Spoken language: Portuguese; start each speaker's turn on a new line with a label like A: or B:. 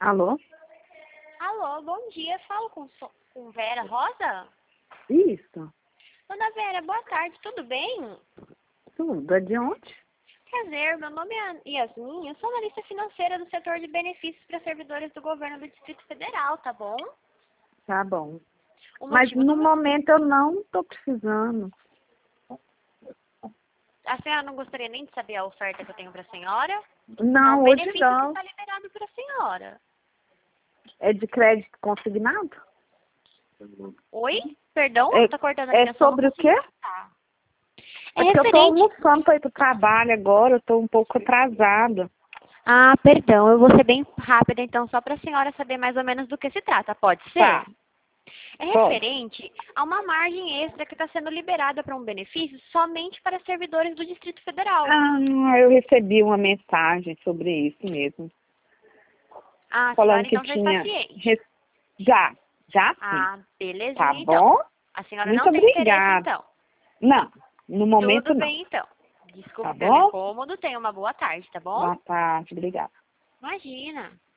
A: Alô?
B: Alô, bom dia. Falo com Vera Rosa?
A: Isso.
B: Dona Vera, boa tarde, tudo bem?
A: Tudo. É de onde?
B: Prazer, meu nome é Yasmin, eu sou analista financeira do setor de benefícios para servidores do governo do Distrito Federal, tá bom?
A: Tá bom.
B: O
A: Mas
B: motivo
A: no
B: do...
A: momento eu não estou precisando.
B: A senhora não gostaria nem de saber a oferta que eu tenho para a senhora? É
A: Não,
B: um
A: hoje
B: benefício que
A: não.
B: está liberado para a senhora.
A: É de crédito consignado?
B: Oi? Perdão?
A: É,
B: Tá cortando a
A: é
B: ligação, não
A: sobre o
B: consigo
A: quê?
B: escutar. É
A: É porque eu estou
B: referente...
A: almoçando para ir para o trabalho agora, eu estou um pouco atrasada.
B: Ah, perdão, eu vou ser bem rápida, então, só para a senhora saber mais ou menos do que se trata, pode ser?
A: Tá,
B: É
A: pode.
B: referente a uma margem extra que está sendo liberada para um benefício somente para servidores do Distrito Federal.
A: Ah, eu recebi uma mensagem sobre isso mesmo.
B: Ah, a
A: Falando
B: senhora
A: que
B: então já está
A: tinha...
B: ciente.
A: Já sim.
B: Ah,
A: Tá
B: belezinha então.
A: bom?
B: A senhora
A: Muito
B: não tem interesse
A: obrigada.
B: então.
A: Não, no momento
B: Tudo
A: não.
B: bem então.
A: Tá
B: Desculpe pelo
A: bom?
B: incômodo, tenha uma boa tarde, tá bom?
A: Boa tarde, obrigada.
B: Imagina.